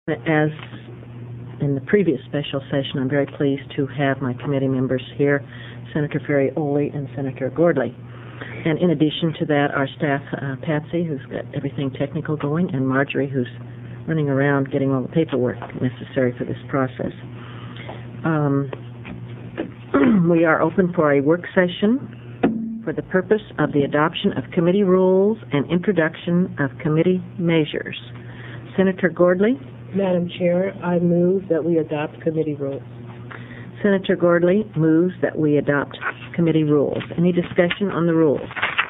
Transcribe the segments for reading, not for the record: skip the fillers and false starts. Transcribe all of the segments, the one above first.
As in the previous special session, I'm very pleased to have my committee members here, Senator Ferrioli and Senator Gordley. And in addition to that, our staff, Patsy, who's got everything technical going, and Marjorie, who's running around getting all the paperwork necessary for this process. We are open for a work session for the purpose of the adoption of committee rules and introduction of committee measures. Senator Gordley? Madam Chair, I move that we adopt committee rules. Senator Gordley moves that we adopt committee rules. Any discussion on the rules?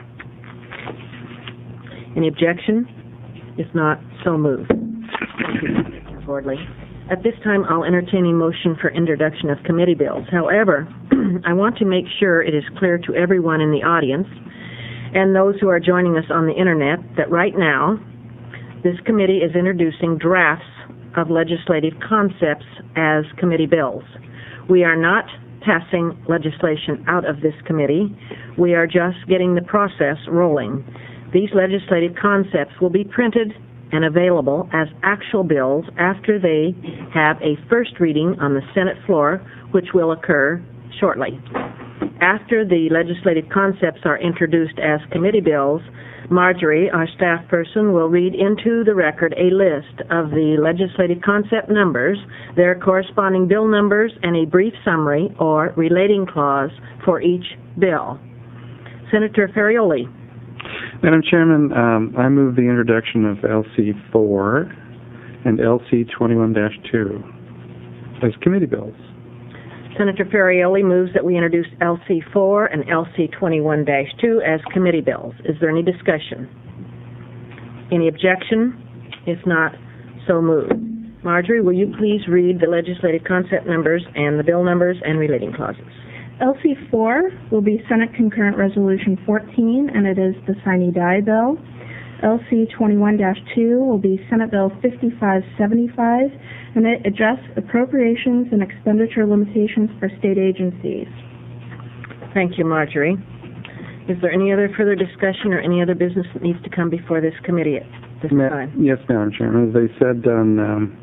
Any objection? If not, so moved. Thank you, Senator Gordley. At this time, I'll entertain a motion for introduction of committee bills. However, I want to make sure it is clear to everyone in the audience and those who are joining us on the Internet that right now, this committee is introducing drafts of legislative concepts as committee bills. We are not passing legislation out of this committee. We are just getting the process rolling. These legislative concepts will be printed and available as actual bills after they have a first reading on the Senate floor, which will occur shortly. After the legislative concepts are introduced as committee bills, Marjorie, our staff person, will read into the record a list of the legislative concept numbers, their corresponding bill numbers, and a brief summary or relating clause for each bill. Senator Ferrioli. Madam Chairman, I move the introduction of LC4 and LC21-2 as committee bills. Senator Ferrioli moves that we introduce LC4 and LC21-2 as committee bills. Is there any discussion? Any objection? If not, so moved. Marjorie, will you please read the legislative concept numbers and the bill numbers and relating clauses? LC4 will be Senate Concurrent Resolution 14, and it is the sine die bill. LC21-2 will be Senate Bill 5575, and it addresses appropriations and expenditure limitations for state agencies. Thank you, Marjorie. Is there any other further discussion or any other business that needs to come before this committee at this time? Yes, Madam Chairman. As I said on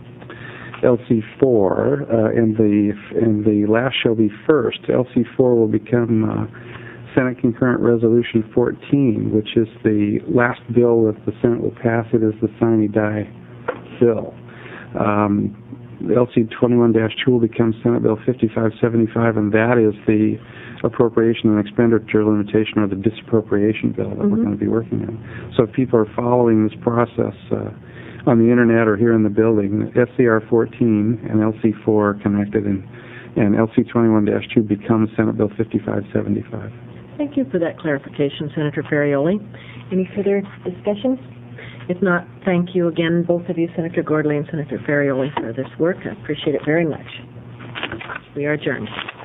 LC4, and the last shall be first. LC4 will become Senate Concurrent Resolution 14, which is the last bill that the Senate will pass. It is the sine die bill. LC21-2 will become Senate Bill 5575, and that is the appropriation and expenditure limitation, or the disappropriation bill that we're going to be working on. So if people are following this process on the Internet or here in the building, SCR 14 and LC4 are connected, and LC21-2 becomes Senate Bill 5575. Thank you for that clarification, Senator Ferrioli. Any further discussion? If not, thank you again, both of you, Senator Gordley and Senator Ferrioli, for this work. I appreciate it very much. We are adjourned.